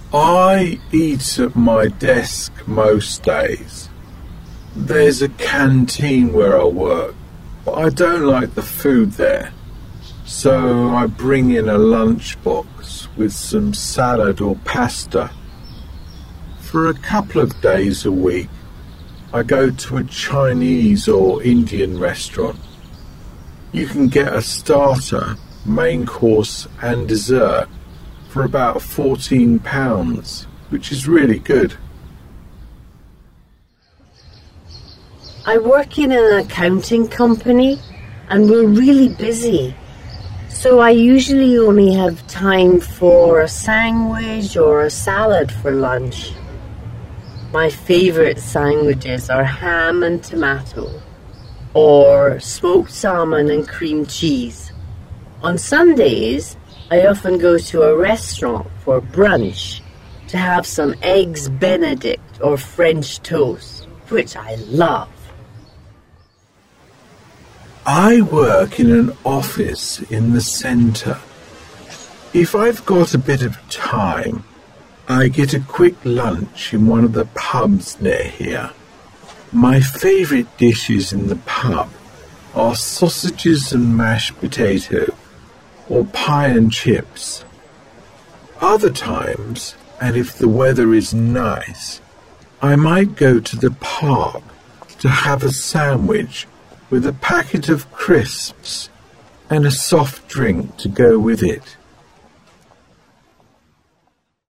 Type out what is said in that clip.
I eat at my desk most days. There's a canteen where I work, but I don't like the food there. So I bring in a lunchbox with some salad or pasta. For a couple of days a week, I go to a Chinese or Indian restaurant. You can get a starter, main course and dessert for about £14, which is really good. I work in an accounting company and we're really busy. So I usually only have time for a sandwich or a salad for lunch. My favourite sandwiches are ham and tomato or smoked salmon and cream cheese. On Sundays, I often go to a restaurant for brunch to have some eggs Benedict or French toast, which I love. I work in an office in the centre. If I've got a bit of time, I get a quick lunch in one of the pubs near here. My favourite dishes in the pub are sausages and mashed potato, or pie and chips. Other times, and if the weather is nice, I might go to the park to have a sandwich with a packet of crisps and a soft drink to go with it.